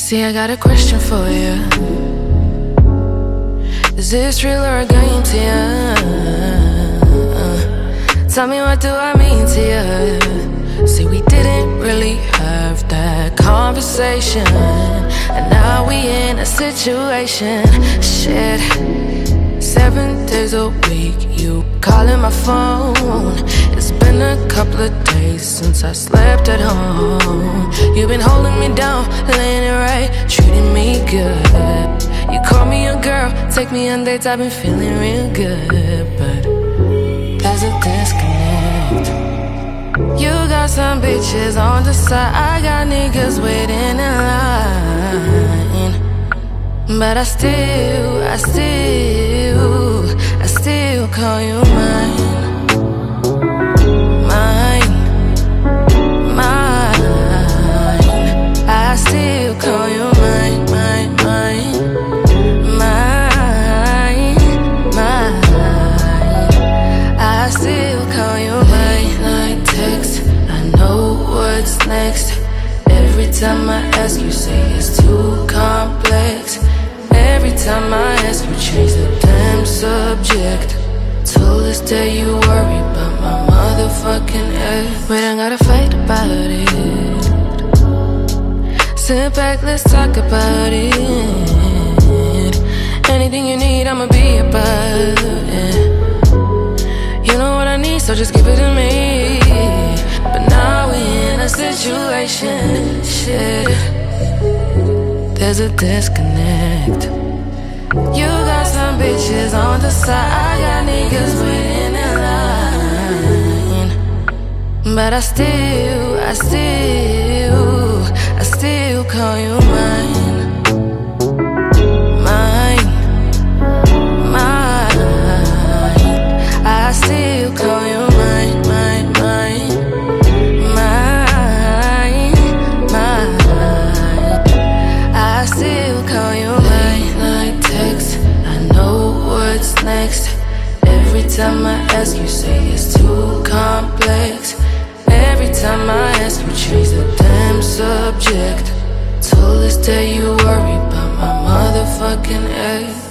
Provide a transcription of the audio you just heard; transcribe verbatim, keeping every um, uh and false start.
See, I got a question for you. Is this real or a game to you? Tell me, what do I mean to you? See, we didn't really have that conversation, and now we in a situation. Shit, seven days a week, you calling my phone. It's been a couple of days since I slept at home. You've been holding me down, laying it right, treating me good. You call me your girl, take me on dates, I've been feeling real good. But there's a disconnect. You got some bitches on the side, I got niggas waiting in line. But I still, I still, I still call you mine. Mine, mine. I still call you mine, mine, mine. Mine, mine. I still call you mine. Like text, I know what's next. Every time I ask, you say it's too complex. Every time I ask, you change the damn subject. Till this day you worry about my motherfucking ex. We don't gotta fight about it. Sit back, let's talk about it. Anything you need, I'ma be about it. You know what I need, so just give it to me. But now we in a situation. Shit, there's a disconnect. You got some bitches on the side, I got niggas waiting in line. But I still, I still, I still call you mine. Mine, mine. I still call you mine, mine, mine. Mine, mine. I still call you mine. Like text, I know what's next. Every time I ask, you say it's too complex. Every time I ask, you change the damn subject. Till this day you worry about my motherfucking ex.